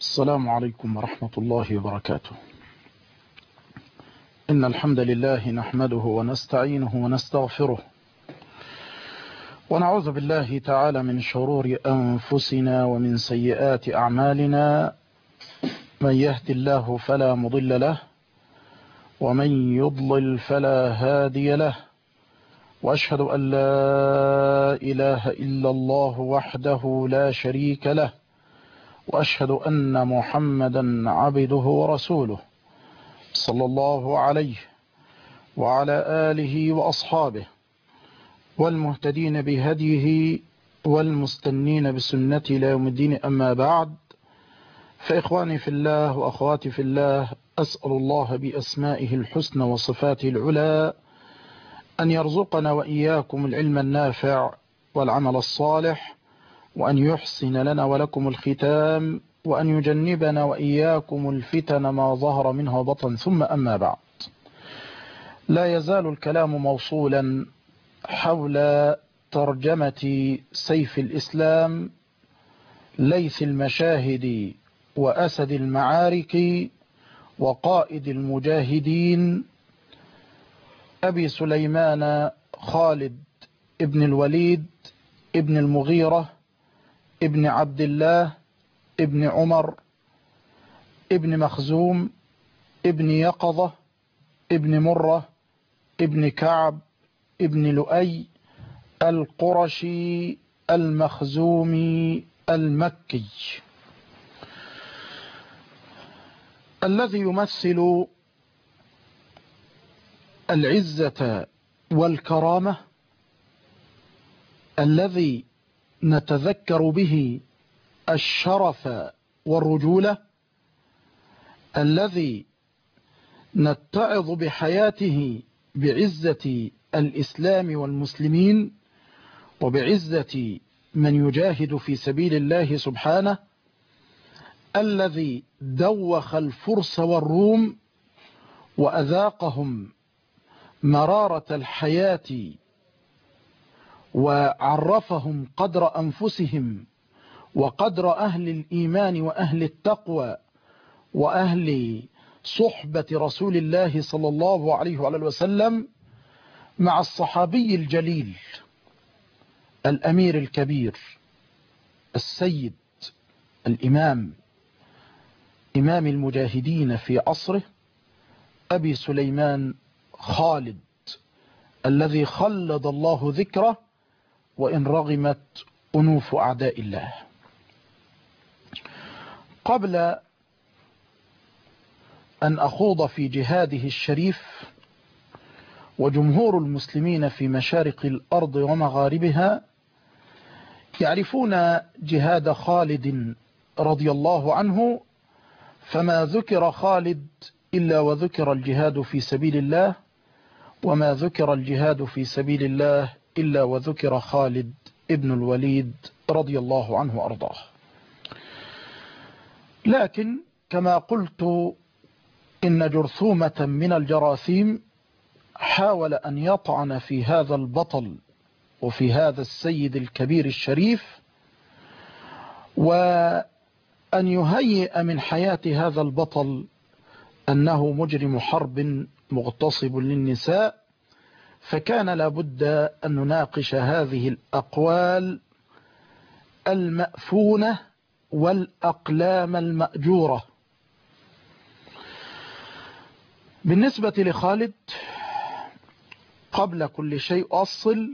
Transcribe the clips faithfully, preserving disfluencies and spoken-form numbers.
السلام عليكم ورحمة الله وبركاته. إن الحمد لله نحمده ونستعينه ونستغفره ونعوذ بالله تعالى من شرور أنفسنا ومن سيئات أعمالنا. من يهد الله فلا مضل له ومن يضلل فلا هادي له، وأشهد أن لا إله إلا الله وحده لا شريك له، وأشهد أن محمدا عبده ورسوله صلى الله عليه وعلى آله وأصحابه والمهتدين بهديه والمستنين بسنته إلى يوم الدين. أما بعد، فإخواني في الله وأخواتي في الله، أسأل الله بأسمائه الحسنى وصفاته العلى أن يرزقنا وإياكم العلم النافع والعمل الصالح، وأن يحسن لنا ولكم الختام، وأن يجنبنا وإياكم الفتن ما ظهر منها وبطن. ثم أما بعد، لا يزال الكلام موصولا حول ترجمة سيف الإسلام ليث المشاهد وأسد المعارك وقائد المجاهدين أبي سليمان خالد ابن الوليد ابن المغيرة ابن عبد الله ابن عمر ابن مخزوم ابن يقظة ابن مرة ابن كعب ابن لؤي القرشي المخزومي المكي، الذي يمثل العزة والكرامة، الذي نتذكر به الشرف والرجولة، الذي نتعظ بحياته بعزة الإسلام والمسلمين وبعزة من يجاهد في سبيل الله سبحانه، الذي دوخ الفرس والروم وأذاقهم مرارة الحياة وعرفهم قدر أنفسهم وقدر أهل الإيمان وأهل التقوى وأهل صحبة رسول الله صلى الله عليه وعلى وسلم، مع الصحابي الجليل الأمير الكبير السيد الإمام إمام المجاهدين في عصره أبي سليمان خالد، الذي خلد الله ذكره وإن رغمت أنوف أعداء الله. قبل أن أخوض في جهاده الشريف، وجمهور المسلمين في مشارق الأرض ومغاربها يعرفون جهاد خالد رضي الله عنه، فما ذكر خالد إلا وذكر الجهاد في سبيل الله، وما ذكر الجهاد في سبيل الله إلا وذكر خالد ابن الوليد رضي الله عنه وأرضاه. لكن كما قلت، إن جرثومة من الجراثيم حاول أن يطعن في هذا البطل وفي هذا السيد الكبير الشريف، وأن يهيئ من حياة هذا البطل أنه مجرم حرب مغتصب للنساء، فكان لابد أن نناقش هذه الأقوال المأفونة والأقلام المأجورة. بالنسبة لخالد، قبل كل شيء أصل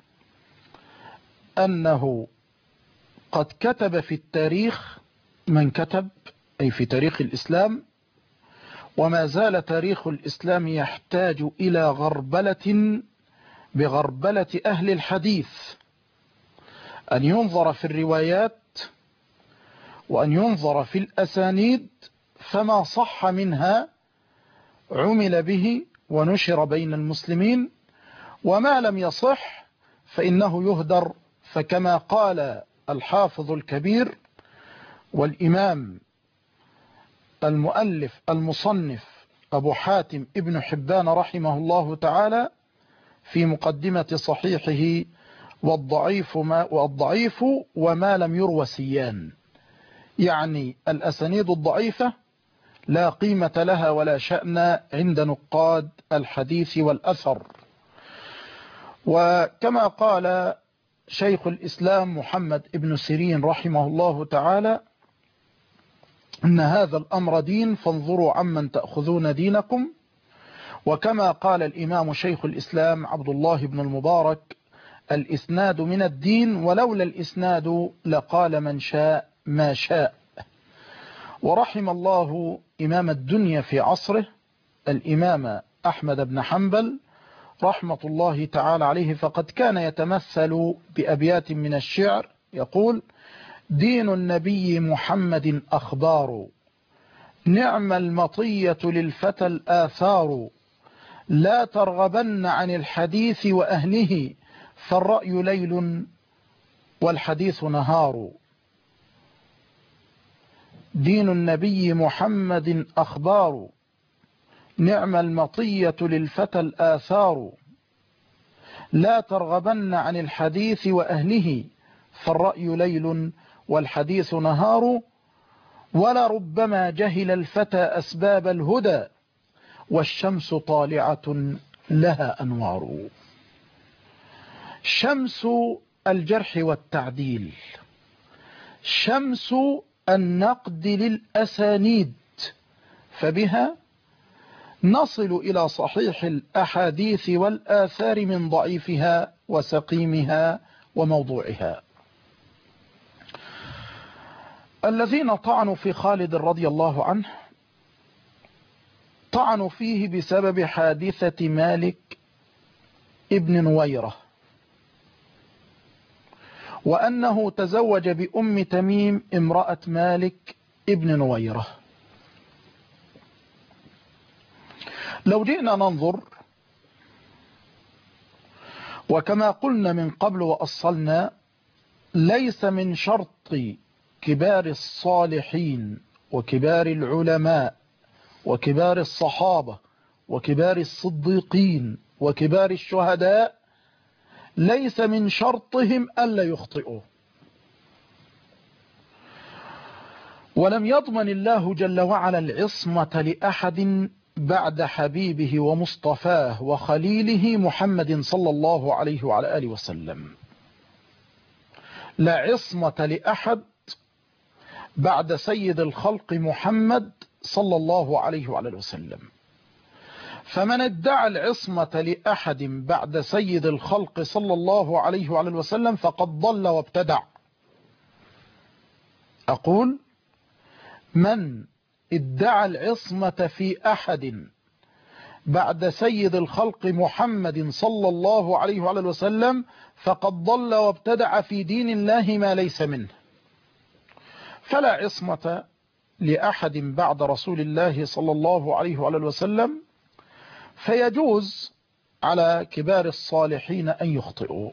أنه قد كتب في التاريخ من كتب، أي في تاريخ الإسلام، وما زال تاريخ الإسلام يحتاج إلى غربلة بغربلة أهل الحديث، أن ينظر في الروايات وأن ينظر في الأسانيد، فما صح منها عمل به ونشر بين المسلمين، وما لم يصح فإنه يهدر. فكما قال الحافظ الكبير والإمام المؤلف المصنف أبو حاتم ابن حبان رحمه الله تعالى في مقدمة صحيحه: والضعيف, ما والضعيف وما لم يروى سيان، يعني الأسانيد الضعيفة لا قيمة لها ولا شأن عند نقاد الحديث والأثر. وكما قال شيخ الإسلام محمد ابن سيرين رحمه الله تعالى: إن هذا الأمر دين فانظروا عمن تأخذون دينكم. وكما قال الإمام شيخ الإسلام عبد الله بن المبارك: الإسناد من الدين، ولولا الإسناد لقال من شاء ما شاء. ورحم الله إمام الدنيا في عصره الإمام أحمد بن حنبل رحمة الله تعالى عليه، فقد كان يتمثل بأبيات من الشعر يقول: دين النبي محمد أخبار، نعم المطية للفتى الآثار، لا ترغبن عن الحديث وأهله، فالرأي ليل والحديث نهار. دين النبي محمد أخبار، نعم المطية للفتى الآثار، لا ترغبن عن الحديث وأهله، فالرأي ليل والحديث نهار. ولربما جهل الفتى أسباب الهدى، والشمس طالعة لها أنوار. شمس الجرح والتعديل، شمس النقد للأسانيد، فبها نصل إلى صحيح الأحاديث والآثار من ضعيفها وسقيمها وموضوعها. الذين طعنوا في خالد رضي الله عنه طعنوا فيه بسبب حادثة مالك ابن نويرة، وأنه تزوج بأم تميم امرأة مالك ابن نويرة. لو جئنا ننظر، وكما قلنا من قبل وأصلنا، ليس من شرط كبار الصالحين وكبار العلماء وكبار الصحابة وكبار الصديقين وكبار الشهداء، ليس من شرطهم ألا يخطئوا. ولم يضمن الله جل وعلا العصمة لأحد بعد حبيبه ومصطفاه وخليله محمد صلى الله عليه وعلى آله وسلم. لا عصمة لأحد بعد سيد الخلق محمد صلى الله عليه وعلى آله وسلم. فمن ادعى العصمة لأحد بعد سيد الخلق صلى الله عليه وعلى آله وسلم فقد ضل وابتدع. أقول: من ادعى العصمة في أحد بعد سيد الخلق محمد صلى الله عليه وعلى آله وسلم فقد ضل وابتدع في دين الله ما ليس منه. فلا عصمة لأحد بعد رسول الله صلى الله عليه وعلى آله وسلم، فيجوز على كبار الصالحين أن يخطئوا،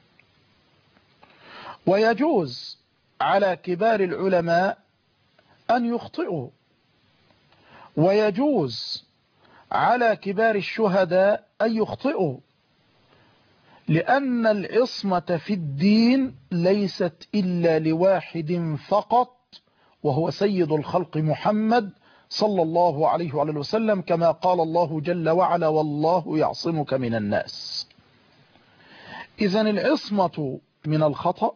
ويجوز على كبار العلماء أن يخطئوا، ويجوز على كبار الشهداء أن يخطئوا، لأن العصمة في الدين ليست إلا لواحد فقط، وهو سيد الخلق محمد صلى الله عليه وعلى آله وسلم، كما قال الله جل وعلا: والله يعصمك من الناس. إذن العصمة من الخطأ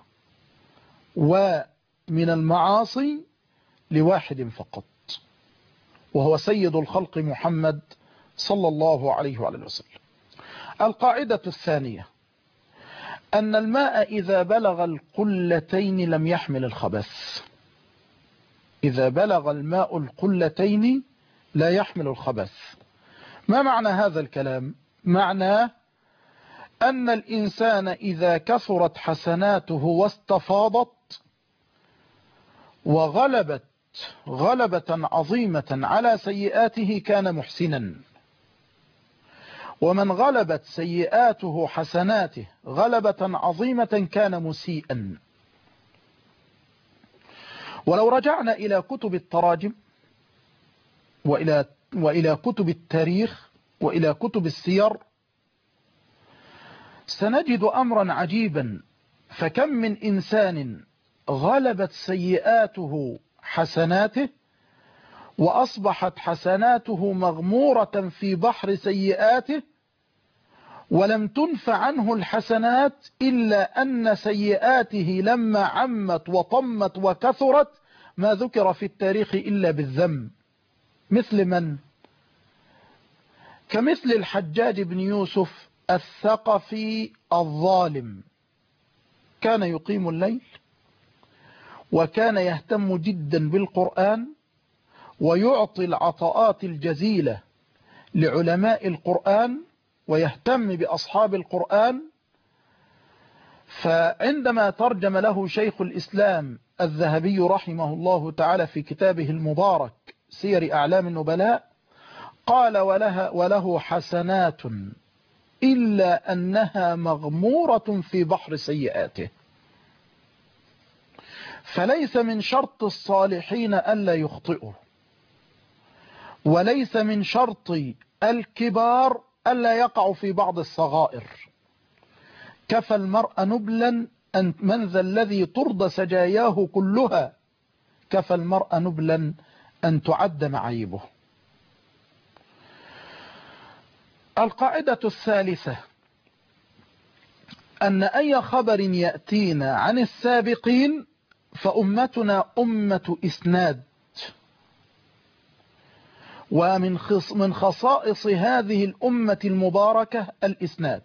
ومن المعاصي لواحد فقط، وهو سيد الخلق محمد صلى الله عليه وعلى آله وسلم. القاعدة الثانية: أن الماء إذا بلغ القلتين لم يحمل الخبث. إذا بلغ الماء القلتين لا يحمل الخبث. ما معنى هذا الكلام؟ معناه أن الإنسان إذا كثرت حسناته واستفاضت وغلبت غلبة عظيمة على سيئاته كان محسنا، ومن غلبت سيئاته حسناته غلبة عظيمة كان مسيئا. ولو رجعنا إلى كتب التراجم وإلى, وإلى كتب التاريخ وإلى كتب السير سنجد أمرا عجيبا. فكم من إنسان غلبت سيئاته حسناته، وأصبحت حسناته مغمورة في بحر سيئاته، ولم تنف عنه الحسنات إلا أن سيئاته لما عمت وطمت وكثرت ما ذكر في التاريخ إلا بالذم. مثل من؟ كمثل الحجاج بن يوسف الثقفي الظالم، كان يقيم الليل، وكان يهتم جدا بالقرآن، ويعطي العطاءات الجزيلة لعلماء القرآن، ويهتم بأصحاب القرآن. فعندما ترجم له شيخ الإسلام الذهبي رحمه الله تعالى في كتابه المبارك سير أعلام النبلاء، قال ولها وله حسنات إلا أنها مغمورة في بحر سيئاته. فليس من شرط الصالحين ألا يخطئوا، وليس من شرط الكبار ألا يقعوا في بعض الصغائر. كفى المرء نبلا أن من ذا الذي ترضى سجاياه كلها، كفى المرء نبلا أن تعد معايبه. القاعدة الثالثة أن أي خبر يأتينا عن السابقين فأمتنا أمة إسناد. ومن من خصائص هذه الأمة المباركة الإسناد،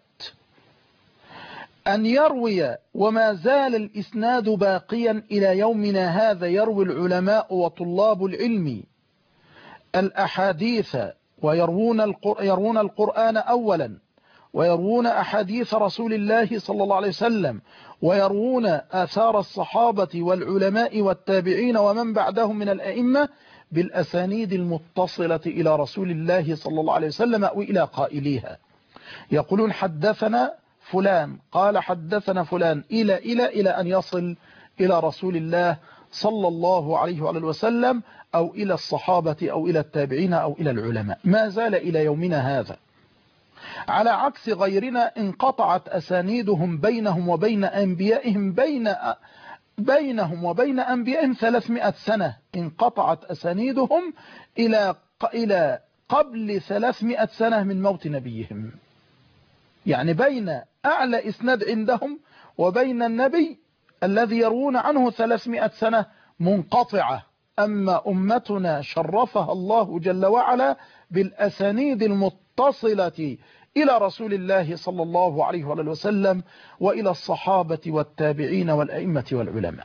أن يروي، وما زال الإسناد باقيا إلى يومنا هذا، يروي العلماء وطلاب العلم الأحاديث، ويروون القر... يروون القرآن أولا، ويروون أحاديث رسول الله صلى الله عليه وسلم، ويروون آثار الصحابة والعلماء والتابعين ومن بعدهم من الأئمة بالأسانيد المتصلة إلى رسول الله صلى الله عليه وسلم أو إلى قائليها. يقولون حدثنا فلان قال حدثنا فلان إلى إلى إلى أن يصل إلى رسول الله صلى الله عليه وآله وسلم، أو إلى الصحابة أو إلى التابعين أو إلى العلماء، ما زال إلى يومنا هذا. على عكس غيرنا انقطعت أسانيدهم بينهم وبين أنبيائهم بين بينهم وبين أنبيائهم ثلاثمائة سنة، انقطعت أسانيدهم إلى إلى قبل ثلاثمائة سنة من موت نبيهم. يعني بين أعلى إسناد عندهم وبين النبي الذي يروون عنه ثلاثمائة سنة منقطعة. أما أمتنا شرفها الله جل وعلا بالأسانيد المتصلة إلى رسول الله صلى الله عليه وسلم، وإلى الصحابة والتابعين والأئمة والعلماء.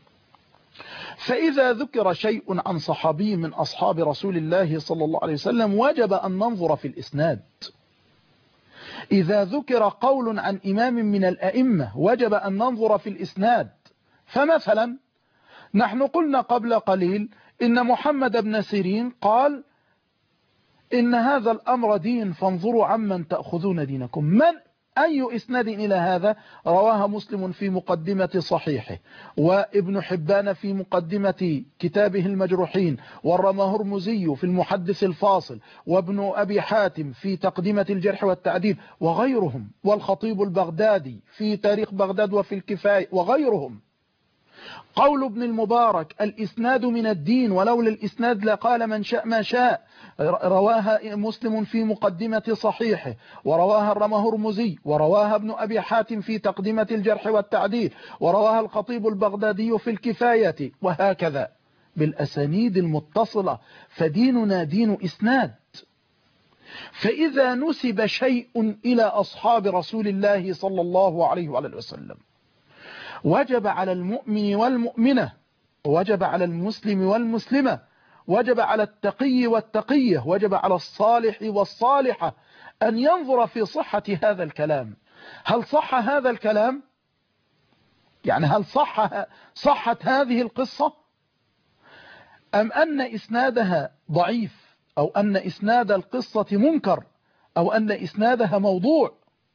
فإذا ذكر شيء عن صحابي من أصحاب رسول الله صلى الله عليه وسلم وجب أن ننظر في الإسناد. إذا ذكر قول عن إمام من الأئمة وجب أن ننظر في الإسناد. فمثلا نحن قلنا قبل قليل إن محمد بن سيرين قال إن هذا الأمر دين فانظروا عمن تأخذون دينكم. من أي إسناد إلى هذا؟ رواها مسلم في مقدمة صحيحه، وابن حبان في مقدمة كتابه المجروحين، والرمهرمزي في المحدث الفاصل، وابن أبي حاتم في تقدمة الجرح والتعديل، وغيرهم، والخطيب البغدادي في تاريخ بغداد وفي الكفاية، وغيرهم. قول ابن المبارك الإسناد من الدين ولولا الإسناد لقال من شاء ما شاء، رواها مسلم في مقدمة صحيحه، ورواها الرمهرمزي، ورواها ابن أبي حاتم في تقدمة الجرح والتعديل، ورواها الخطيب البغدادي في الكفاية، وهكذا بالأسانيد المتصلة. فديننا دين إسناد. فإذا نسب شيء إلى أصحاب رسول الله صلى الله عليه وسلم وجب على المؤمن والمؤمنة، وجب على المسلم والمسلمة، وجب على التقي والتقية، وجب على الصالح والصالحة أن ينظر في صحة هذا الكلام. هل صح هذا الكلام؟ يعني هل صح صحت هذه القصة؟ أم أن إسنادها ضعيف، أو أن إسناد القصة منكر، أو أن إسنادها موضوع؟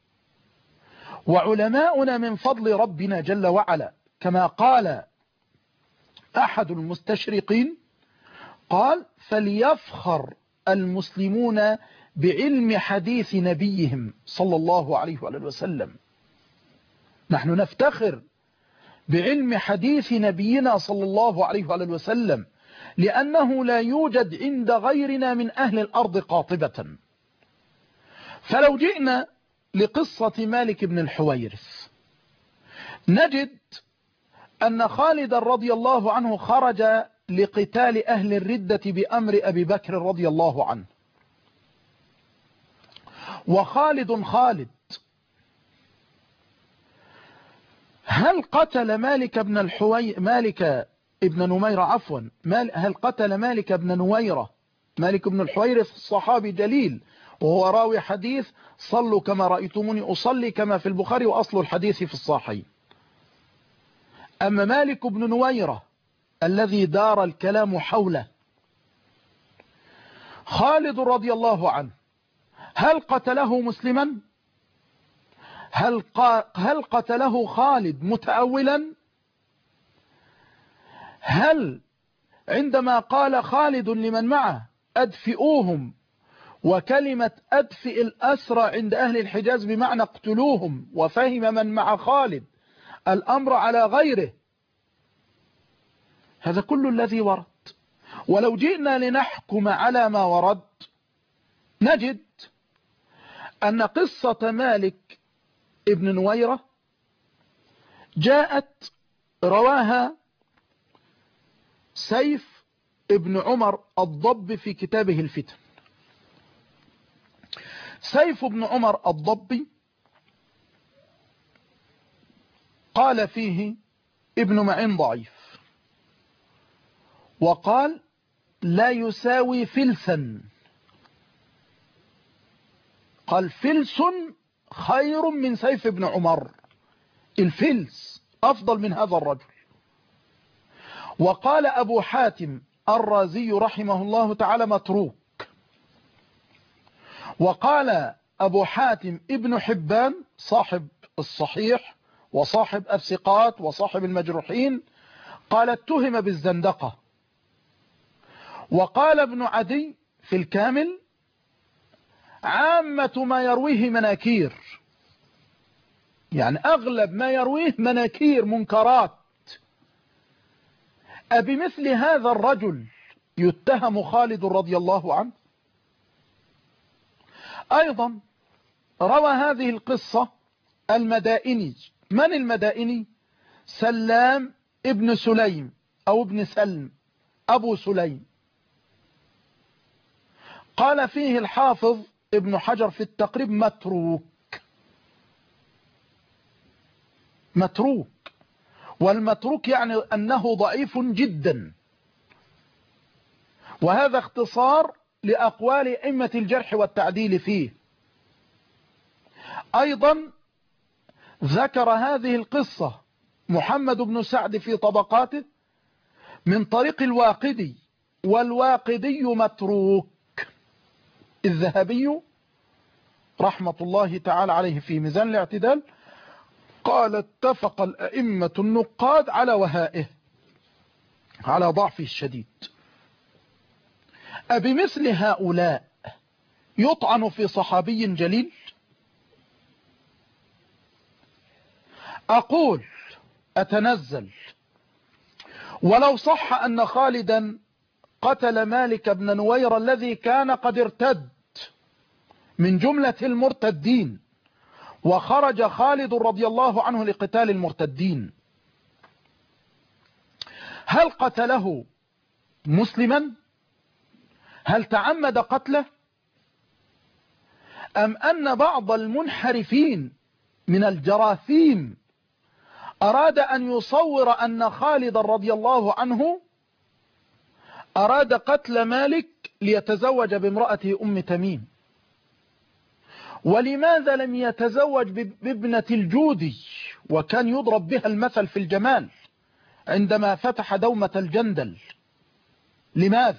وعلماؤنا من فضل ربنا جل وعلا كما قال أحد المستشرقين، قال فليفخر المسلمون بعلم حديث نبيهم صلى الله عليه وسلم. نحن نفتخر بعلم حديث نبينا صلى الله عليه وآله وسلم، لأنه لا يوجد عند غيرنا من أهل الأرض قاطبة. فلو جئنا لقصة مالك بن الحويرث نجد أن خالد رضي الله عنه خرج لقتال أهل الردة بأمر أبي بكر رضي الله عنه، وخالد خالد هل قتل مالك بن الحوي مالك ابن نميرة عفوا مال هل قتل مالك بن نويرة مالك بن الحويرث الصحابي جليل، وهو راوي حديث صلوا كما رأيتموني أصلي كما في البخاري وأصل الحديث في الصحيحين. أما مالك بن نويرة الذي دار الكلام حوله، خالد رضي الله عنه هل قتله مسلما؟ هل هل قتله خالد متأولا؟ هل عندما قال خالد لمن معه أدفئوهم، وكلمة أدفئ الأسرى عند أهل الحجاز بمعنى اقتلوهم، وفهم من مع خالد الأمر على غيره، هذا كل الذي ورد. ولو جئنا لنحكم على ما ورد نجد أن قصة مالك ابن نويرة جاءت رواها سيف ابن عمر الضب في كتابه الفتن. سيف ابن عمر الضبي قال فيه ابن معين ضعيف، وقال لا يساوي فلسا، قال فلس خير من سيف ابن عمر، الفلس أفضل من هذا الرجل. وقال أبو حاتم الرازي رحمه الله تعالى متروك. وقال أبو حاتم ابن حبان صاحب الصحيح وصاحب الثقات وصاحب المجروحين قال اتهم بالزندقة. وقال ابن عدي في الكامل عامة ما يرويه مناكير، يعني أغلب ما يرويه مناكير منكرات. أبمثل هذا الرجل يتهم خالد رضي الله عنه؟ أيضا روى هذه القصة المدائني. من المدائني؟ سلام ابن سليم أو ابن سلم أبو سليم. قال فيه الحافظ ابن حجر في التقريب متروك، متروك، والمتروك يعني أنه ضعيف جدا، وهذا اختصار لأقوال أئمة الجرح والتعديل فيه. أيضا ذكر هذه القصة محمد بن سعد في طبقاته من طريق الواقدي، والواقدي متروك. الذهبي رحمة الله تعالى عليه في ميزان الاعتدال قال اتفق الأئمة النقاد على وهائه، على ضعفه الشديد. أبمثل هؤلاء يطعن في صحابي جليل؟ أقول أتنزل ولو صح أن خالدا قتل مالك بن نويرة الذي كان قد ارتد من جملة المرتدين، وخرج خالد رضي الله عنه لقتال المرتدين، هل قتله مسلما؟ هل تعمد قتله؟ أم أن بعض المنحرفين من الجراثيم أراد أن يصور أن خالد رضي الله عنه أراد قتل مالك ليتزوج بامرأته أم تميم؟ ولماذا لم يتزوج بابنة الجودي وكان يضرب بها المثل في الجمال عندما فتح دومة الجندل؟ لماذا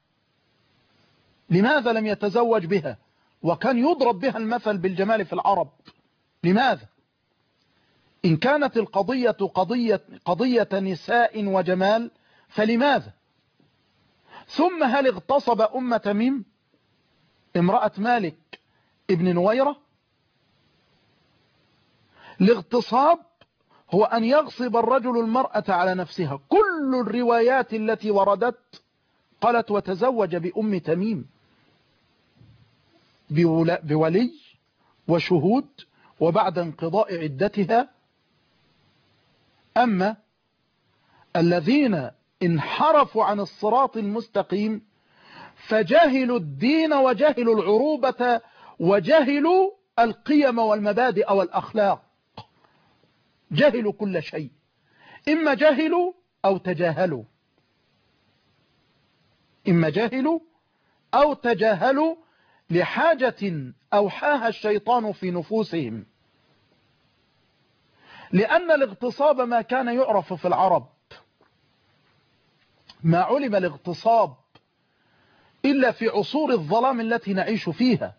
لماذا لم يتزوج بها وكان يضرب بها المثل بالجمال في العرب؟ لماذا؟ إن كانت القضية قضية, قضية نساء وجمال فلماذا؟ ثم هل اغتصب أم تميم امرأة مالك ابن نويرة؟ الاغتصاب هو أن يغصب الرجل المرأة على نفسها. كل الروايات التي وردت قالت وتزوج بأم تميم بولي وشهود وبعد انقضاء عدتها. أما الذين انحرفوا عن الصراط المستقيم فجهلوا الدين وجهلوا العروبة وجهلوا القيم والمبادئ والأخلاق، جهلوا كل شيء، إما جهلوا أو تجاهلوا، إما جهلوا أو تجاهلوا لحاجة أوحاها الشيطان في نفوسهم. لأن الاغتصاب ما كان يعرف في العرب، ما علم الاغتصاب إلا في عصور الظلام التي نعيش فيها.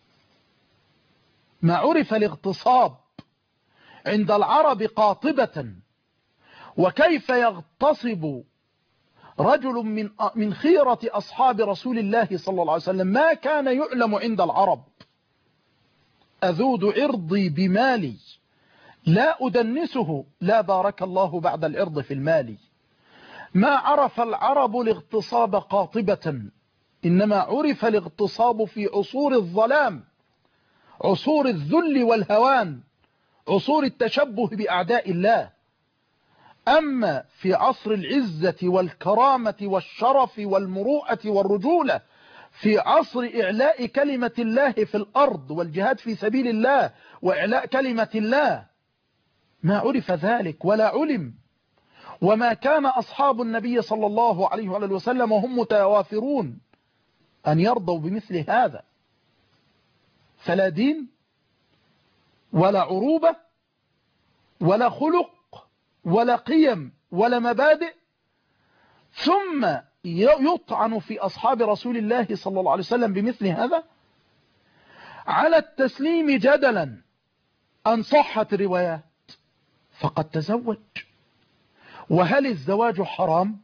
ما عرف الاغتصاب عند العرب قاطبة، وكيف يغتصب رجل من من خيرة أصحاب رسول الله صلى الله عليه وسلم ما كان يعلم عند العرب. أذود عرضي بمالي لا أدنسه، لا بارك الله بعد العرض في المال. ما عرف العرب الاغتصاب قاطبة، إنما عرف الاغتصاب في عصور الظلام، عصور الذل والهوان، عصور التشبه بأعداء الله. أما في عصر العزة والكرامة والشرف والمروءة والرجولة، في عصر إعلاء كلمة الله في الأرض والجهاد في سبيل الله وإعلاء كلمة الله، ما عرف ذلك ولا علم. وما كان أصحاب النبي صلى الله عليه وآله وسلم وهم متوافرون أن يرضوا بمثل هذا. فلا دين ولا عروبة ولا خلق ولا قيم ولا مبادئ، ثم يطعن في أصحاب رسول الله صلى الله عليه وسلم بمثل هذا. على التسليم جدلا أن صحت الروايات فقد تزوج. وهل الزواج حرام؟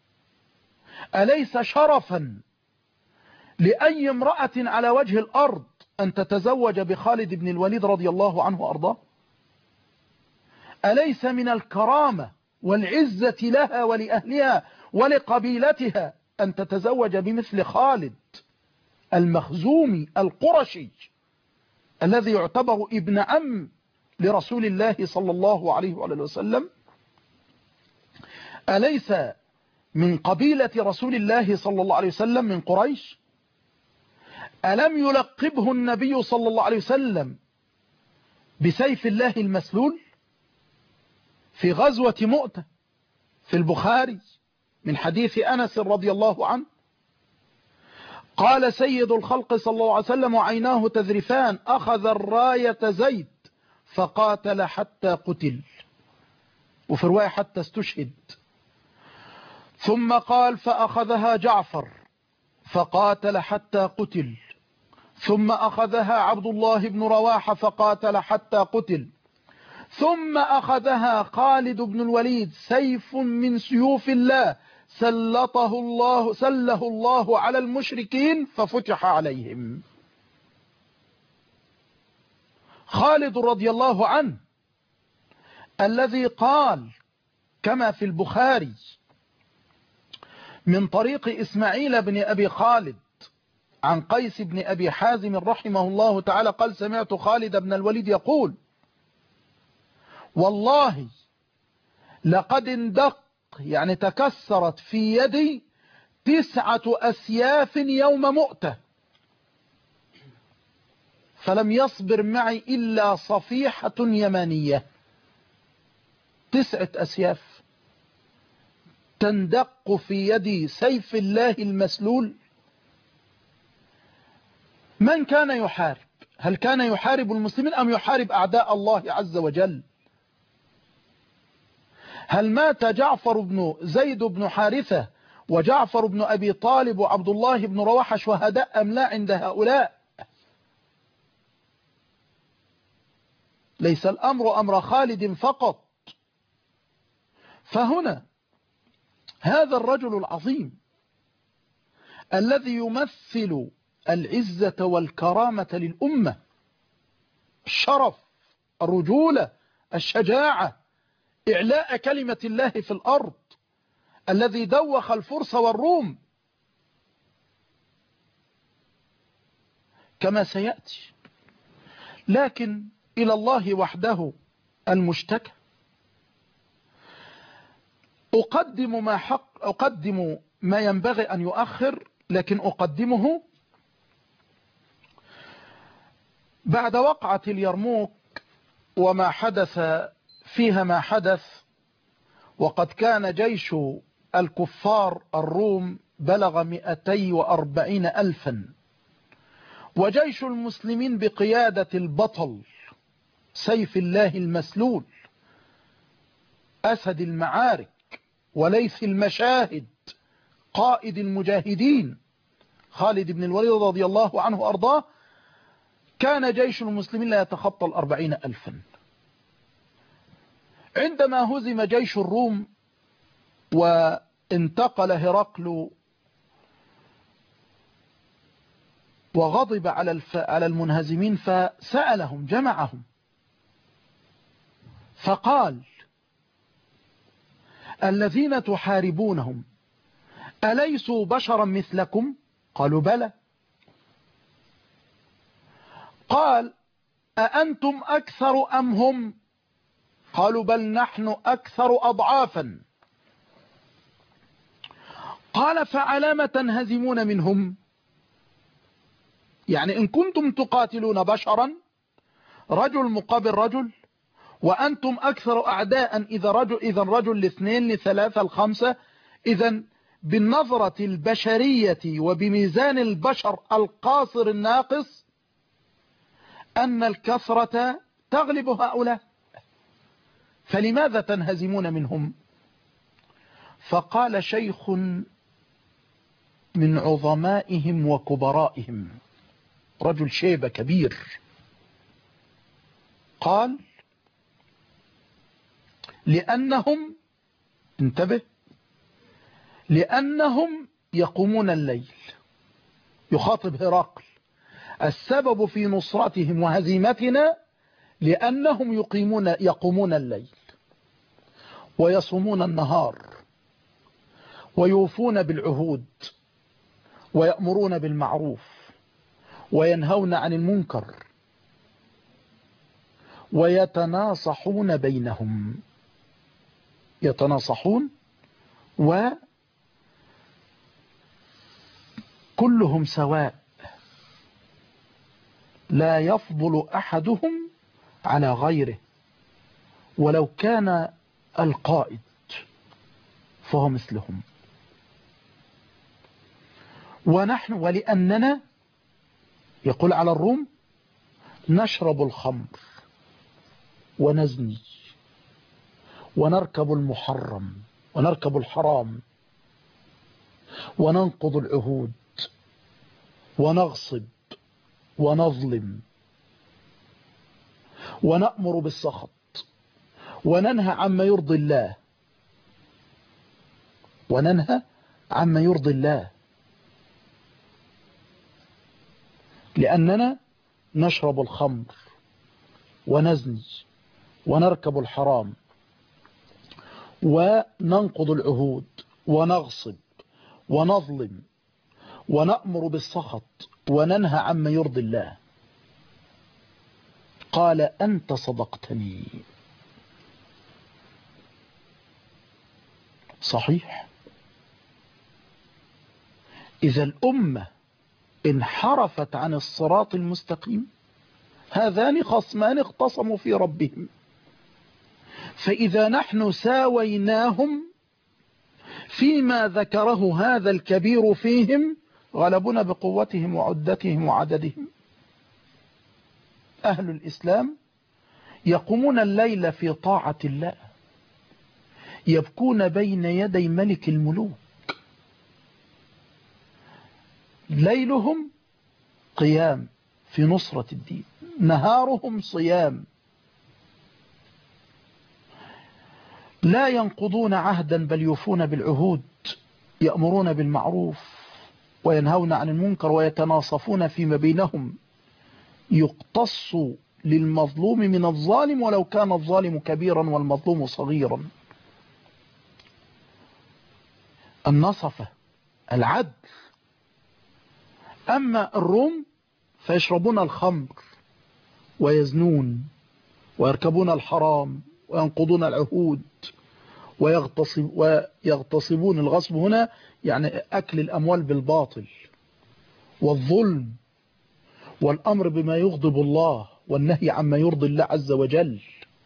أليس شرفا لأي امرأة على وجه الأرض أن تتزوج بخالد بن الوليد رضي الله عنه وأرضاه؟ أليس من الكرامة والعزة لها ولأهلها ولقبيلتها أن تتزوج بمثل خالد المخزومي القرشي الذي يعتبر ابن عم لرسول الله صلى الله عليه وسلم؟ أليس من قبيلة رسول الله صلى الله عليه وسلم من قريش؟ ألم يلقبه النبي صلى الله عليه وسلم بسيف الله المسلول في غزوة مؤتة في البخاري من حديث أنس رضي الله عنه؟ قال سيد الخلق صلى الله عليه وسلم وعيناه تذرفان: أخذ الراية زيد فقاتل حتى قتل، وفي رواية حتى استشهد. ثم قال: فأخذها جعفر فقاتل حتى قتل. ثم أخذها عبد الله بن رواحة فقاتل حتى قتل. ثم أخذها خالد بن الوليد، سيف من سيوف الله سلطه الله سله الله على المشركين ففتح عليهم. خالد رضي الله عنه الذي قال كما في البخاري من طريق إسماعيل بن أبي خالد عن قيس بن أبي حازم رحمه الله تعالى قال: سمعت خالد بن الوليد يقول: والله لقد اندق، يعني تكسرت في يدي تسعة أسياف يوم مؤتة، فلم يصبر معي إلا صفيحة يمانية. تسعة أسياف تندق في يدي سيف الله المسلول. من كان يحارب؟ هل كان يحارب المسلمين أم يحارب أعداء الله عز وجل؟ هل مات جعفر بن زيد بن حارثة وجعفر بن أبي طالب وعبد الله بن رواحة شهداء أم لا عند هؤلاء؟ ليس الأمر أمر خالد فقط. فهنا هذا الرجل العظيم الذي يمثل العزة والكرامة للأمة، الشرف، الرجولة، الشجاعة، إعلاء كلمة الله في الأرض الذي دوخ الفرس والروم كما سيأتي. لكن إلى الله وحده المشتكى. أقدم ما حق أقدم ما ينبغي أن يؤخر، لكن أقدمه بعد وقعة اليرموك وما حدث فيها ما حدث. وقد كان جيش الكفار الروم بلغ مئتي وأربعين ألفا، وجيش المسلمين بقيادة البطل سيف الله المسلول أسد المعارك وليث المشاهد قائد المجاهدين خالد بن الوليد رضي الله عنه وأرضاه، كان جيش المسلمين لا يتخطى الأربعين ألفا. عندما هزم جيش الروم وانتقل هرقل وغضب على الف... على المنهزمين، فسألهم جمعهم فقال: الذين تحاربونهم أليسوا بشرا مثلكم؟ قالوا: بلى. قال: أأنتم أكثر أم هم؟ قالوا: بل نحن أكثر أضعافا. قال: فعلام تنهزمون منهم؟ يعني إن كنتم تقاتلون بشرا رجل مقابل رجل وأنتم أكثر أعداء، إذا رجل إذا رجل لاثنين لثلاثة لخمسة، إذا بالنظرة البشرية وبميزان البشر القاصر الناقص أن الكثرة تغلب هؤلاء، فلماذا تنهزمون منهم؟ فقال شيخ من عظمائهم وكبرائهم، رجل شيبة كبير، قال: لأنهم، انتبه، لأنهم يقومون الليل. يخاطب هرقل: السبب في نصرتهم وهزيمتنا لأنهم يقيمون يقومون الليل ويصومون النهار ويوفون بالعهود ويأمرون بالمعروف وينهون عن المنكر ويتناصحون بينهم. يتناصحون وكلهم سواء، لا يفضل أحدهم على غيره، ولو كان القائد فهو مثلهم. ونحن ولأننا، يقول على الروم، نشرب الخمر ونزني ونركب المحرم ونركب الحرام وننقض العهود ونغصب ونظلم ونأمر بالسخط وننهى عما يرضي الله وننهى عما يرضي الله لأننا نشرب الخمر ونزني ونركب الحرام وننقض العهود ونغصب ونظلم ونأمر بالسخط وننهى عما يرضي الله. قال: أنت صدقتني. صحيح. إذا الأمة انحرفت عن الصراط المستقيم، هذان خصمان اختصموا في ربهم، فإذا نحن ساويناهم فيما ذكره هذا الكبير فيهم غلبنا بقوتهم وعدتهم وعددهم. أهل الإسلام يقومون الليل في طاعة الله، يبكون بين يدي ملك الملوك، ليلهم قيام في نصرة الدين، نهارهم صيام، لا ينقضون عهدا بل يوفون بالعهود، يأمرون بالمعروف وينهون عن المنكر ويتناصفون فيما بينهم. يقتص للمظلوم من الظالم ولو كان الظالم كبيرا والمظلوم صغيرا. النصفة، العدل. أما الروم فيشربون الخمر ويزنون ويركبون الحرام وينقضون العهود ويغتصب ويغتصبون. الغصب هنا يعني أكل الأموال بالباطل والظلم والأمر بما يغضب الله والنهي عما يرضي الله عز وجل.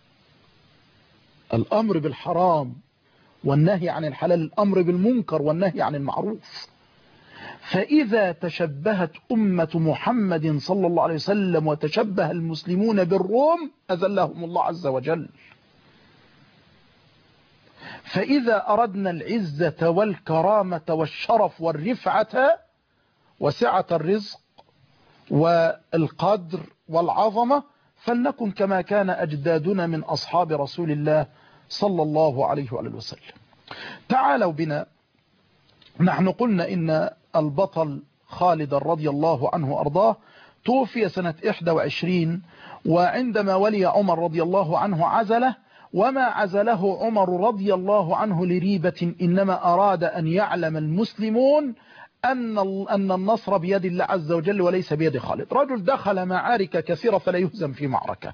الأمر بالحرام والنهي عن الحلال، الأمر بالمنكر والنهي عن المعروف. فإذا تشبهت أمة محمد صلى الله عليه وسلم وتشبه المسلمون بالروم أذلهم الله عز وجل. فإذا أردنا العزة والكرامة والشرف والرفعة وسعة الرزق والقدر والعظمة فلنكن كما كان أجدادنا من أصحاب رسول الله صلى الله عليه وآله وسلم. تعالوا بنا، نحن قلنا إن البطل خالد رضي الله عنه أرضاه توفي سنة إحدى وعشرين، وعندما ولي عمر رضي الله عنه عزله، وما عزله عمر رضي الله عنه لريبة، إنما أراد أن يعلم المسلمون أن أن النصر بيد الله عز وجل وليس بيد خالد. رجل دخل معارك كثيرة فلا يهزم في معركة.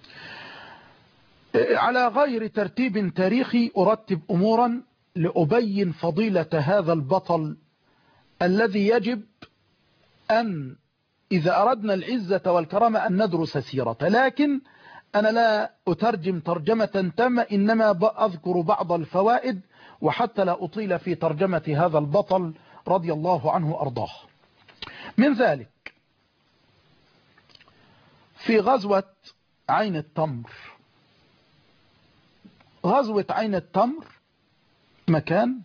على غير ترتيب تاريخي أرتب أمورا لأبين فضيلة هذا البطل الذي يجب أن إذا أردنا العزة والكرامة أن ندرس سيرته. لكن أنا لا أترجم ترجمة تامة، إنما أذكر بعض الفوائد وحتى لا أطيل في ترجمة هذا البطل رضي الله عنه أرضاه. من ذلك في غزوة عين التمر. غزوة عين التمر مكان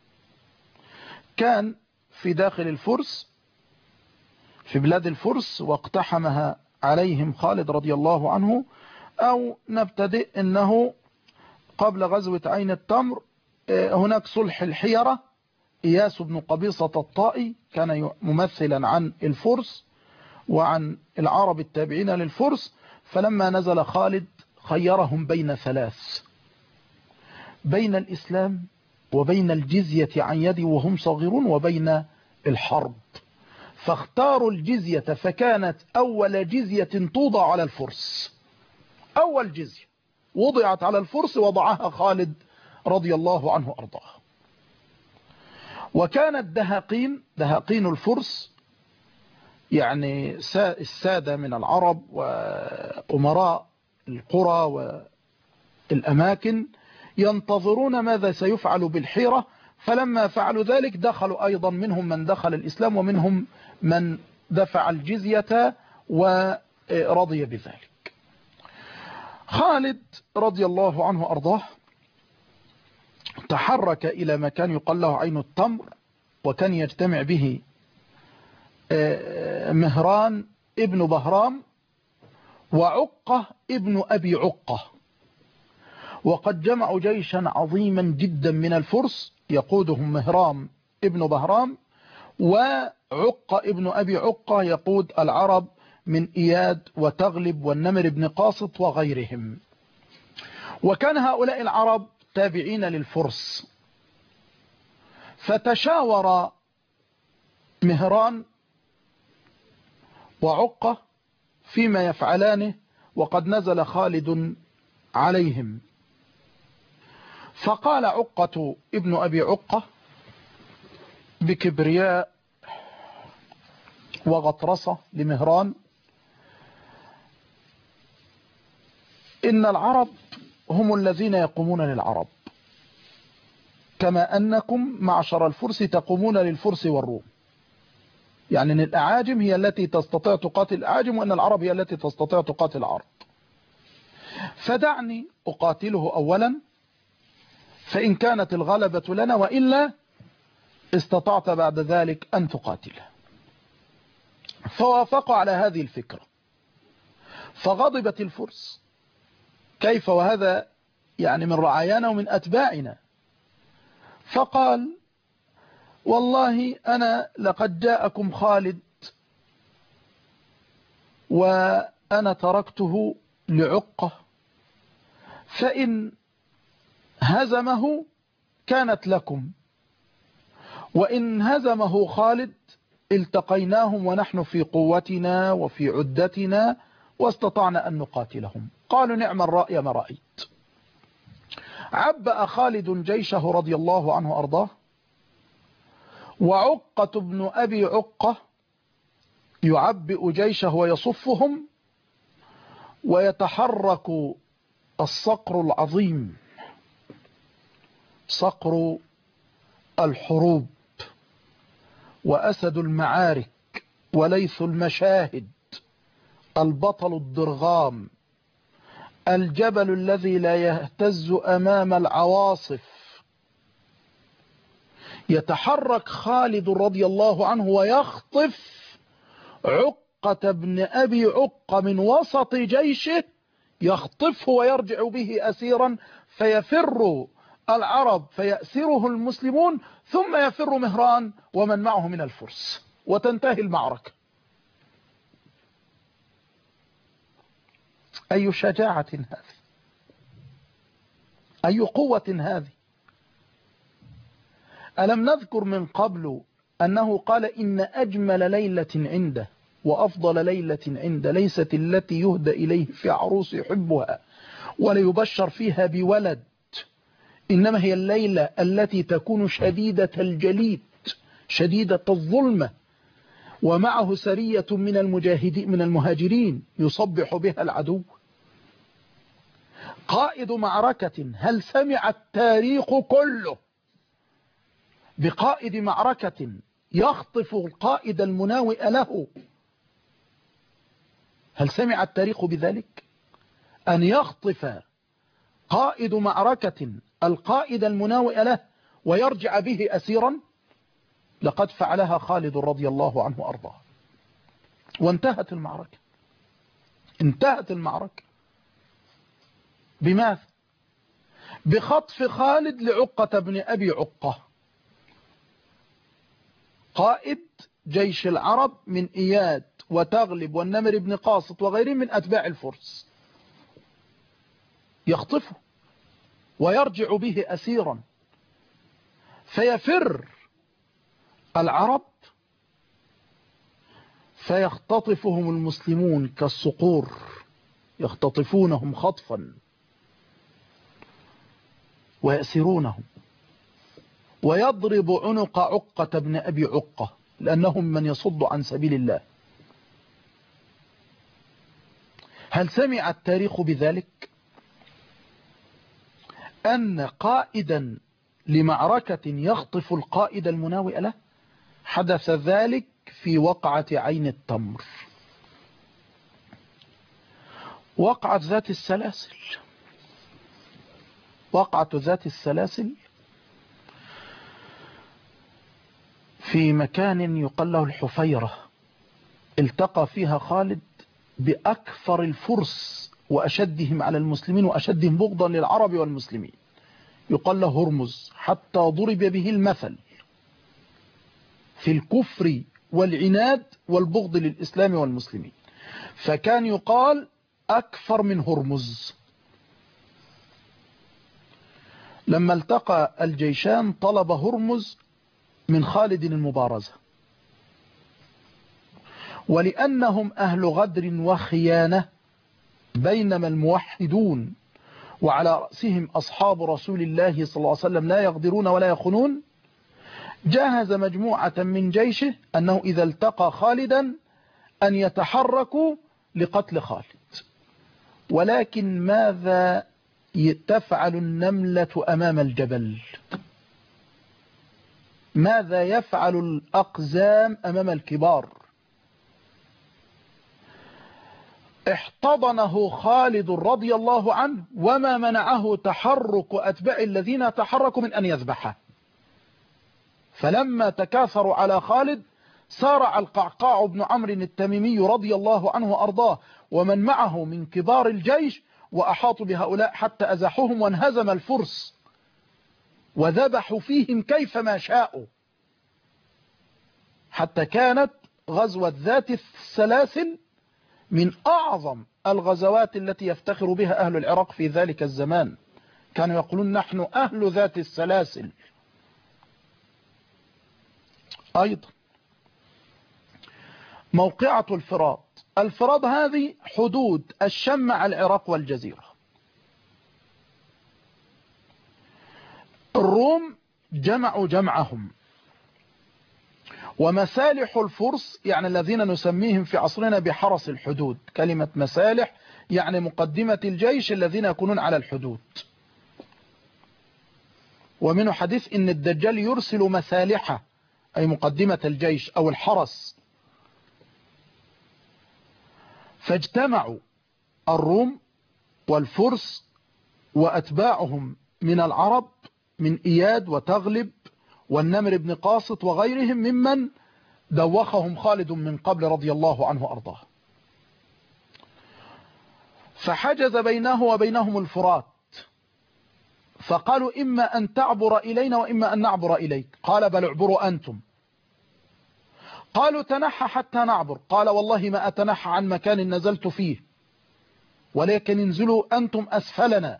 كان في داخل الفرس، في بلاد الفرس، واقتحمها عليهم خالد رضي الله عنه. أو نبتدئ أنه قبل غزوة عين التمر هناك صلح الحيرة. إياس بن قبيصة الطائي كان ممثلا عن الفرس وعن العرب التابعين للفرس، فلما نزل خالد خيرهم بين ثلاث: بين الإسلام وبين الجزية عن يد وهم صغيرون وبين الحرب، فاختاروا الجزية، فكانت أول جزية توضع على الفرس. أول جزية وضعت على الفرس وضعها خالد رضي الله عنه أرضاه. وكانت دهاقين دهاقين الفرس يعني السادة من العرب وأمراء القرى والأماكن ينتظرون ماذا سيفعل بالحيرة، فلما فعلوا ذلك دخلوا أيضا، منهم من دخل الإسلام ومنهم من دفع الجزية ورضي بذلك. خالد رضي الله عنه أرضاه تحرك إلى مكان يقال له عين التمر، وكان يجتمع به مهران ابن بهرام وعقة ابن أبي عقة، وقد جمعوا جيشا عظيما جدا من الفرس يقودهم مهران ابن بهرام، وعقة ابن أبي عقة يقود العرب من إياد وتغلب والنمر بن قاسط وغيرهم. وكان هؤلاء العرب تابعين للفرس، فتشاور مهران وعقة فيما يفعلانه وقد نزل خالد عليهم. فقال عقة ابن أبي عقة بكبرياء وغطرسة لمهران: إن العرب هم الذين يقومون للعرب، كما أنكم معشر الفرس تقومون للفرس والروم. يعني أن الأعاجم هي التي تستطيع تقاتل الأعاجم، وأن العرب هي التي تستطيع تقاتل العرب. فدعني أقاتله أولا، فإن كانت الغلبة لنا، وإلا استطعت بعد ذلك أن تقاتله. فوافقوا على هذه الفكرة، فغضبت الفرس: كيف وهذا يعني من رعايانا ومن أتباعنا؟ فقال: والله أنا لقد جاءكم خالد أنا تركته لعقة، فإن هزمه كانت لكم، وإن هزمه خالد التقيناهم ونحن في قوتنا وفي عدتنا واستطعنا أن نقاتلهم. قالوا نعم الرأي ما رأيت. عبأ خالد جيشه رضي الله عنه أرضاه، وعقة بن أبي عقة يعبئ جيشه ويصفهم، ويتحرك الصقر العظيم، صقر الحروب وأسد المعارك وليث المشاهد، البطل الضرغام، الجبل الذي لا يهتز أمام العواصف. يتحرك خالد رضي الله عنه ويخطف عقة بن أبي عقة من وسط جيشه، يخطفه ويرجع به أسيرا، فيفر العرب فيأسره المسلمون، ثم يفر مهران ومن معه من الفرس، وتنتهي المعركة. أي شجاعة هذه، أي قوة هذه. ألم نذكر من قبل أنه قال إن أجمل ليلة عنده وأفضل ليلة عنده ليست التي يهدى إليه في عروس يحبها وليبشر فيها بولد، إنما هي الليلة التي تكون شديدة الجليد شديدة الظلمة، ومعه سرية من المجاهدين من المهاجرين يصبح بها العدو. قائد معركة، هل سمع التاريخ كله بقائد معركة يخطف القائد المناوئ له؟ هل سمع التاريخ بذلك؟ أن يخطف قائد معركة القائد المناوئ له ويرجع به أسيرا؟ لقد فعلها خالد رضي الله عنه أرضاه، وانتهت المعركة. انتهت المعركة بماذا؟ بخطف خالد لعقة بن أبي عقة، قائد جيش العرب من إياد وتغلب والنمر بن قاسط وغيرهم من أتباع الفرس، يخطفه ويرجع به أسيرا، فيفر العرب فيختطفهم المسلمون كالصقور، يختطفونهم خطفا ويأسرونهم، ويضرب عنق عقة بن أبي عقة لأنهم من يصد عن سبيل الله. هل سمع التاريخ بذلك؟ أن قائدا لمعركة يخطف القائد المناوئ له؟ حدث ذلك في وقعة عين التمر، وقعة ذات السلاسل. وقعة ذات السلاسل في مكان يقال له الحفيرة، التقى فيها خالد بأكثر الفرس وأشدهم على المسلمين وأشدهم بغضا للعرب والمسلمين، يقال له هرمز، حتى ضرب به المثل في الكفر والعناد والبغض للإسلام والمسلمين، فكان يقال أكثر من هرمز. لما التقى الجيشان طلب هرمز من خالد المبارزة، ولأنهم أهل غدر وخيانة، بينما الموحدون وعلى رأسهم أصحاب رسول الله صلى الله عليه وسلم لا يغدرون ولا يخونون، جهز مجموعة من جيشه أنه إذا التقى خالدا أن يتحركوا لقتل خالد. ولكن ماذا تفعل النملة أمام الجبل؟ ماذا يفعل الأقزام أمام الكبار؟ احتضنه خالد رضي الله عنه، وما منعه تحرك أتباع الذين تحركوا من أن يذبحه. فلما تكاثروا على خالد سارع القعقاع بن عمرو التميمي رضي الله عنه وأرضاه ومن معه من كبار الجيش، وأحاطوا بهؤلاء حتى أزاحوهم وانهزم الفرس وذبحوا فيهم كيفما شاءوا، حتى كانت غزوة ذات السلاسل من أعظم الغزوات التي يفتخر بها أهل العراق في ذلك الزمان. كانوا يقولون نحن أهل ذات السلاسل. أيضا موقعة الفرات. الفرات هذه حدود الشام مع العراق والجزيرة. الروم جمعوا جمعهم، ومسالح الفرس يعني الذين نسميهم في عصرنا بحرس الحدود. كلمة مسالح يعني مقدمة الجيش الذين يكونون على الحدود. ومنه حديث إن الدجال يرسل مسالحه أي مقدمة الجيش أو الحرس. فاجتمعوا الروم والفرس وأتباعهم من العرب من إياد وتغلب والنمر بن قاسط وغيرهم ممن دوخهم خالد من قبل رضي الله عنه وأرضاه. فحجز بينه وبينهم الفرات، فقالوا إما أن تعبر إلينا وإما أن نعبر إليك. قال بل اعبروا أنتم. قالوا تنحى حتى نعبر. قال والله ما أتنحى عن مكان نزلت فيه، ولكن انزلوا أنتم أسفلنا.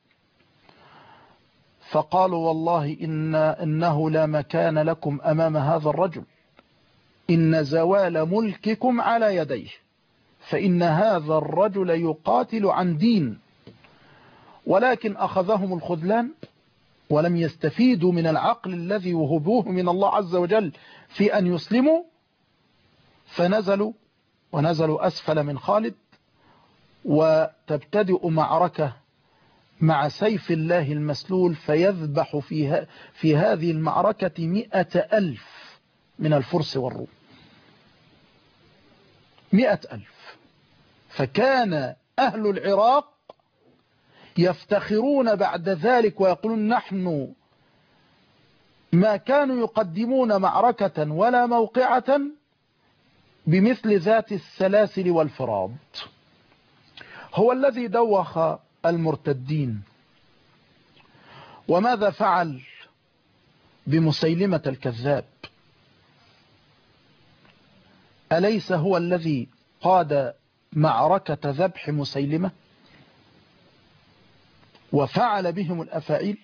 فقالوا والله إن إنه لا مكان لكم أمام هذا الرجل، إن زوال ملككم على يديه، فإن هذا الرجل يقاتل عن دين. ولكن أخذهم الخذلان ولم يستفيدوا من العقل الذي وهبوه من الله عز وجل في أن يسلموا، فنزلوا ونزلوا أسفل من خالد، وتبتدئ معركة مع سيف الله المسلول، فيذبح فيها في هذه المعركة مئة ألف من الفرس والروم. مئة ألف. فكان أهل العراق يفتخرون بعد ذلك ويقولون نحن ما كانوا يقدمون معركة ولا موقعة بمثل ذات السلاسل والفرات. هو الذي دوخ المرتدين. وماذا فعل بمسيلمة الكذاب؟ أليس هو الذي قاد معركة ذبح مسيلمة وفعل بهم الأفاعيل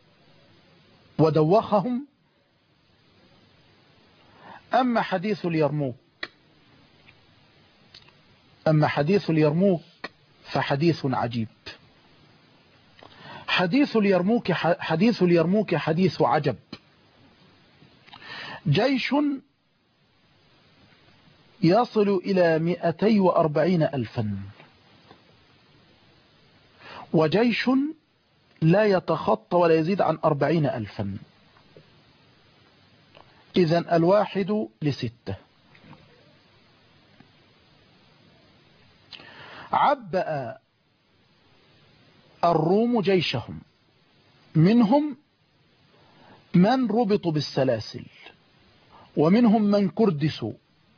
ودوخهم؟ أما حديث اليرموك أما حديث اليرموك فحديث عجيب. حديث اليرموك حديث اليرموك حديث عجب. جيش يصل إلى مئتي وأربعين ألفا، وجيش لا يتخطى ولا يزيد عن أربعين ألفا. إذن الواحد لستة. عبأ الروم جيشهم، منهم من ربطوا بالسلاسل ومنهم من كردسوا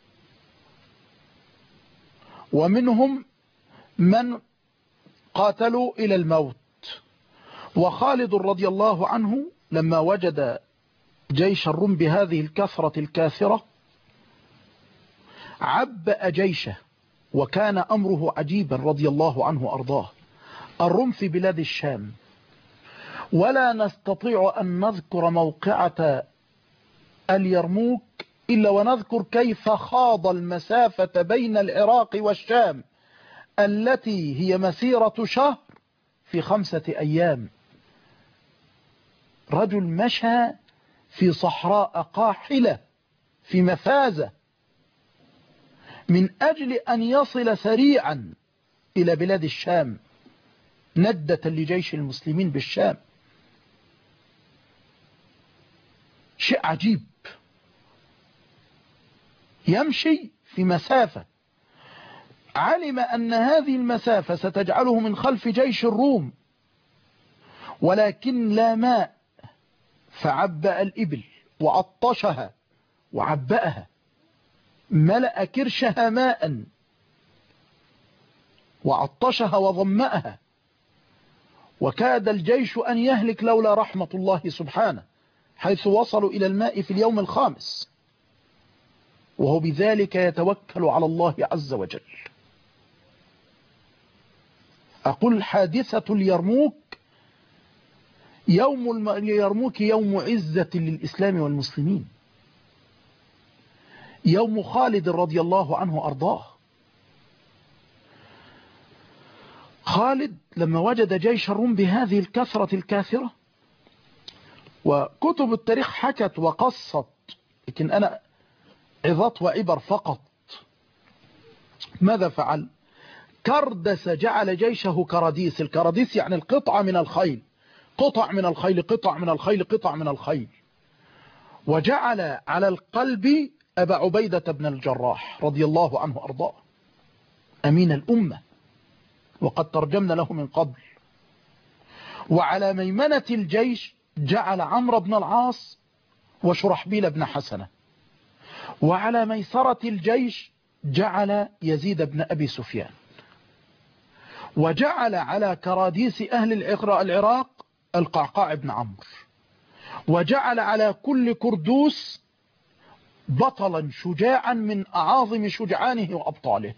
ومنهم من قاتلوا إلى الموت. وخالد رضي الله عنه لما وجد جيش الروم بهذه الكثرة الكاثرة عبأ جيشه، وكان أمره عجيبا رضي الله عنه وأرضاه. الروم في بلاد الشام، ولا نستطيع أن نذكر موقعة اليرموك إلا ونذكر كيف خاض المسافة بين العراق والشام التي هي مسيرة شهر في خمسة أيام. رجل مشى في صحراء قاحلة في مفازة من أجل أن يصل سريعا إلى بلاد الشام، ندة لجيش المسلمين بالشام. شيء عجيب، يمشي في مسافة علم أن هذه المسافة ستجعله من خلف جيش الروم، ولكن لا ماء، فعبأ الإبل وعطشها وعبأها، ملأ كرشها ماء وعطشها وظمأها، وكاد الجيش أن يهلك لولا رحمة الله سبحانه، حيث وصلوا إلى الماء في اليوم الخامس، وهو بذلك يتوكل على الله عز وجل. أقول حادثة اليرموك يوم اليرموك يوم عزة للإسلام والمسلمين، يوم خالد رضي الله عنه أرضاه. خالد لما وجد جيش الروم بهذه الكثرة الكاثرة، وكتب التاريخ حكت وقصت، لكن أنا عظات وعبر فقط. ماذا فعل؟ كردس، جعل جيشه كراديس. الكراديس يعني القطعة من الخيل، قطع من الخيل قطع من الخيل قطع من الخيل. وجعل على القلب أبا عبيدة بن الجراح رضي الله عنه أرضاه أمين الأمة، وقد ترجمنا له من قبل. وعلى ميمنة الجيش جعل عمرو بن العاص وشرحبيل بن حسنة. وعلى ميسرة الجيش جعل يزيد بن أبي سفيان. وجعل على كراديس أهل العراق القعقاع بن عمرو. وجعل على كل كردوس بطلا شجاعا من أعاظم شجعانه وأبطاله.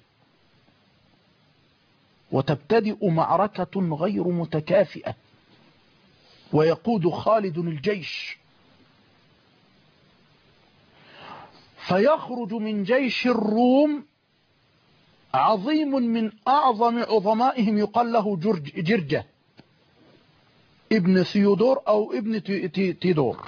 وتبتدئ معركة غير متكافئة، ويقود خالد الجيش، فيخرج من جيش الروم عظيم من أعظم عظمائهم يقال له جرج جرجة ابن ثيودور أو ابن تيدور.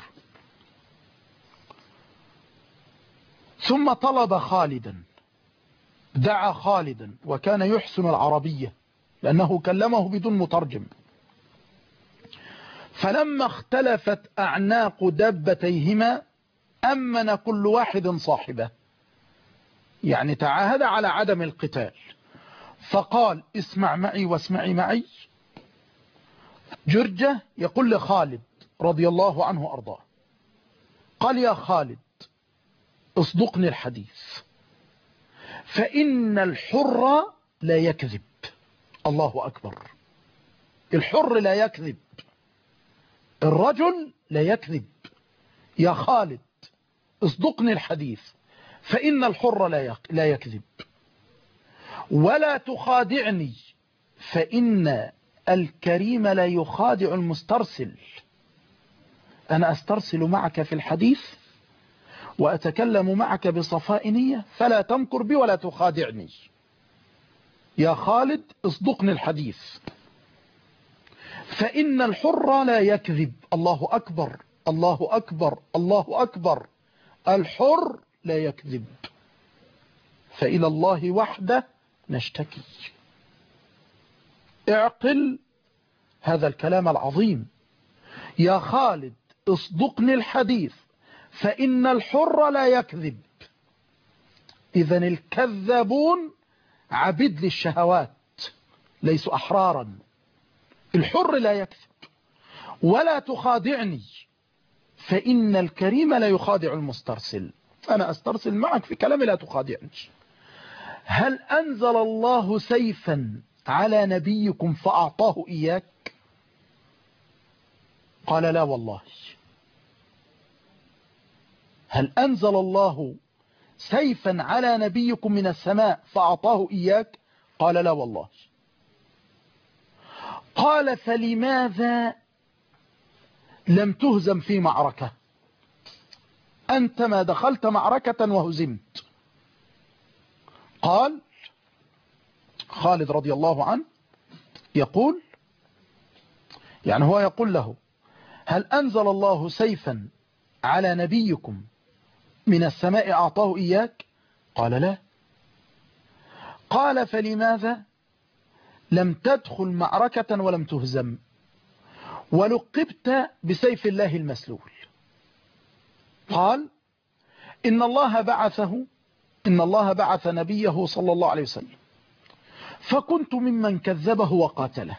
ثم طلب خالدا، دعا خالدا، وكان يحسن العربية لأنه كلمه بدون مترجم. فلما اختلفت أعناق دابتيهما أمن كل واحد صاحبه، يعني تعاهد على عدم القتال. فقال اسمع معي واسمعي معي. جرجة يقول لخالد رضي الله عنه أرضاه، قال يا خالد اصدقني الحديث، فإن الحر لا يكذب. الله أكبر. الحر لا يكذب، الرجل لا يكذب. يا خالد اصدقني الحديث، فإن الحر لا يكذب، ولا تخادعني، فإن الكريم لا يخادع المسترسل. أنا أسترسل معك في الحديث وأتكلم معك بصفاء نية، فلا تمكر بي ولا تخادعني. يا خالد اصدقني الحديث، فإن الحر لا يكذب. الله أكبر الله أكبر الله أكبر. الحر لا يكذب، فإلى الله وحده نشتكي. اعقل هذا الكلام العظيم. يا خالد اصدقني الحديث، فإن الحر لا يكذب. إذن الكذابون عبيد للشهوات، ليسوا أحرارا. الحر لا يكذب. ولا تخادعني، فإن الكريم لا يخادع المسترسل. أنا أسترسل معك في كلامي، لا تخادعني. هل أنزل الله سيفا على نبيكم فأعطاه إياك؟ قال لا والله. هل أنزل الله سيفا على نبيكم من السماء فأعطاه إياك؟ قال لا والله. قال فلماذا لم تهزم في معركة؟ أنت ما دخلت معركة وهزمت. قال خالد رضي الله عنه يقول، يعني هو يقول له هل أنزل الله سيفا على نبيكم من السماء أعطاه إياك؟ قال لا. قال فلماذا لم تدخل معركة ولم تهزم ولقبت بسيف الله المسلول؟ قال إن الله بعثه إن الله بعث نبيه صلى الله عليه وسلم، فكنت ممن كذبه وقاتله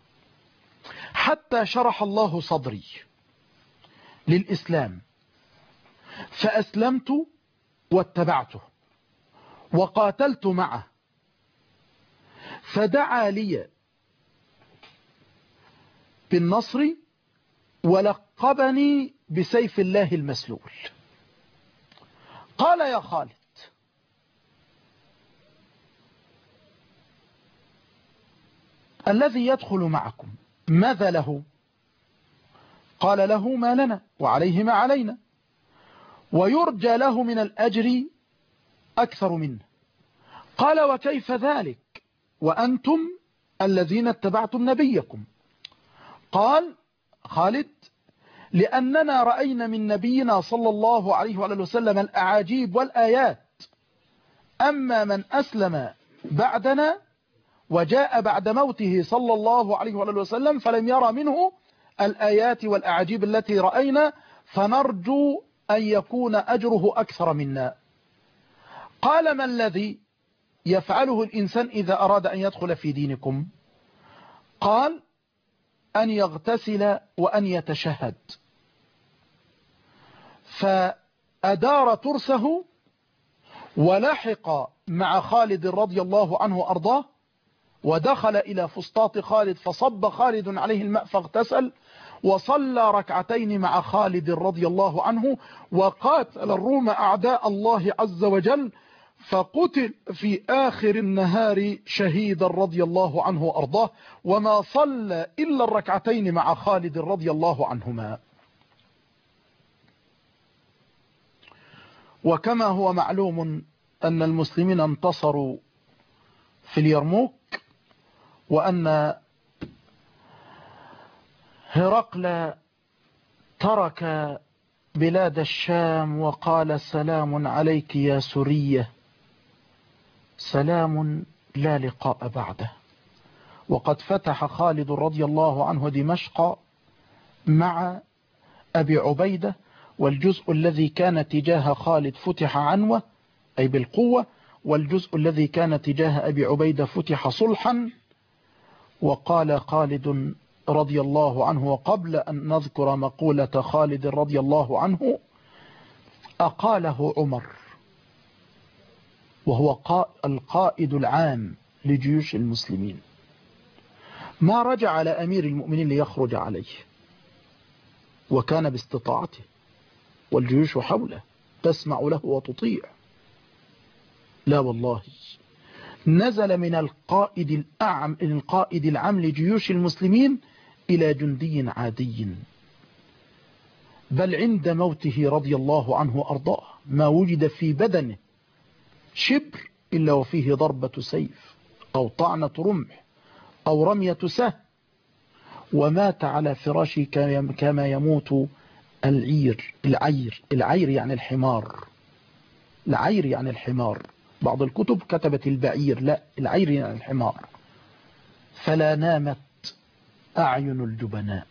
حتى شرح الله صدري للإسلام، فأسلمت واتبعته وقاتلت معه، فدعا لي بالنصر ولقبني بسيف الله المسلول. قال يا خالد الذي يدخل معكم ماذا له؟ قال له ما لنا وعليه ما علينا، ويرجى له من الأجر أكثر منه. قال وكيف ذلك وأنتم الذين اتبعتم نبيكم؟ قال خالد لأننا رأينا من نبينا صلى الله عليه وآله وسلم الأعاجيب والآيات، أما من أسلم بعدنا وجاء بعد موته صلى الله عليه وآله وسلم فلم يرى منه الآيات والأعاجيب التي رأينا، فنرجو أن يكون أجره أكثر منا. قال ما الذي يفعله الإنسان إذا أراد أن يدخل في دينكم؟ قال أن يغتسل وأن يتشهد. فأدار ترسه ولحق مع خالد رضي الله عنه وأرضاه، ودخل إلى فسطاط خالد فصب خالد عليه الماء فاغتسل، وصلى ركعتين مع خالد رضي الله عنه، وقاتل الروم أعداء الله عز وجل، فقتل في آخر النهار شهيدا رضي الله عنه وأرضاه، وما صلى إلا الركعتين مع خالد رضي الله عنهما. وكما هو معلوم أن المسلمين انتصروا في اليرموك، وأن هرقل ترك بلاد الشام وقال سلام عليك يا سرية، سلام لا لقاء بعده. وقد فتح خالد رضي الله عنه دمشق مع أبي عبيدة، والجزء الذي كان تجاه خالد فتح عنوة أي بالقوة، والجزء الذي كان تجاه أبي عبيدة فتح صلحا. وقال خالد رضي الله عنه، وقبل أن نذكر مقولة خالد رضي الله عنه، أقاله عمر وهو القائد العام لجيوش المسلمين، ما رجع على أمير المؤمنين ليخرج عليه، وكان باستطاعته والجيوش حوله تسمع له وتطيع. لا والله، نزل من القائد الأعم القائد العام لجيوش المسلمين إلى جندي عادي، بل عند موته رضي الله عنه وأرضاه ما وجد في بدنه شبر إلا وفيه ضربة سيف أو طعنة رمح أو رمية سهم، ومات على فراشه كما يموت العير العير العير يعني الحمار، العير يعني الحمار، بعض الكتب كتبت البعير، لا، العير يعني الحمار. فلا نامت أعين الجبناء.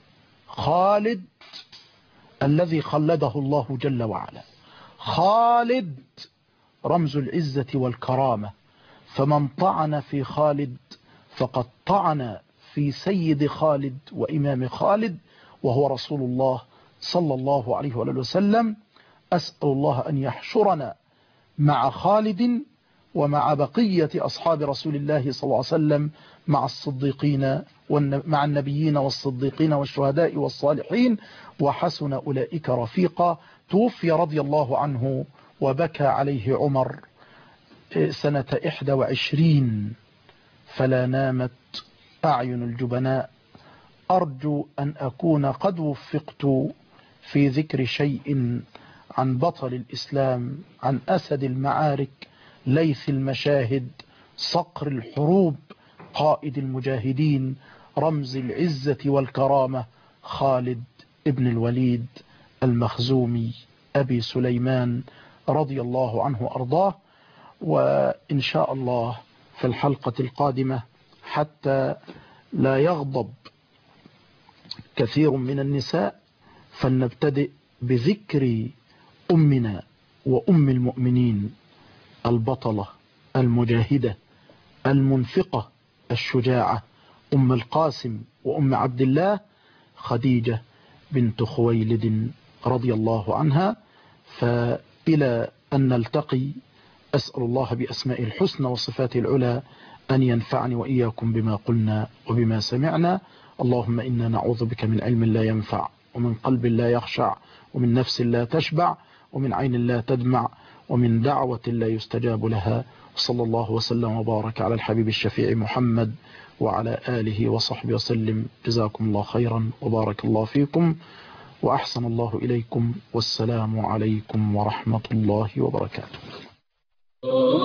خالد الذي خلده الله جل وعلا، خالد رمز العزة والكرامة، فمن طعن في خالد فقد طعن في سيد خالد وإمام خالد، وهو رسول الله صلى الله عليه وسلم. أسأل الله أن يحشرنا مع خالد ومع بقية أصحاب رسول الله صلى الله عليه وسلم، مع الصديقين مع النبيين والصديقين والشهداء والصالحين، وحسن أولئك رفيقا. توفي رضي الله عنه وبكى عليه عمر سنة إحدى وعشرين، فلا نامت أعين الجبناء. أرجو أن أكون قد وفقت في ذكر شيء عن بطل الإسلام، عن أسد المعارك، ليث المشاهد، صقر الحروب، قائد المجاهدين، رمز العزة والكرامة، خالد ابن الوليد المخزومي أبي سليمان رضي الله عنه وأرضاه. وإن شاء الله في الحلقة القادمة، حتى لا يغضب كثير من النساء، فلنبتدئ بذكر أمنا وأم المؤمنين البطلة المجاهدة المنفقة الشجاعة، أم القاسم وأم عبد الله خديجة بنت خويلد رضي الله عنها. فإلى أن نلتقي، أسأل الله بأسماء الحسنى وصفات العلى أن ينفعني وإياكم بما قلنا وبما سمعنا. اللهم إنا نعوذ بك من علم لا ينفع، ومن قلب لا يخشع، ومن نفس لا تشبع، ومن عين لا تدمع، ومن دعوة لا يستجاب لها. صلى الله وسلم وبارك على الحبيب الشفيع محمد وعلى آله وصحبه وسلم. جزاكم الله خيرا وبارك الله فيكم وأحسن الله إليكم، والسلام عليكم ورحمة الله وبركاته.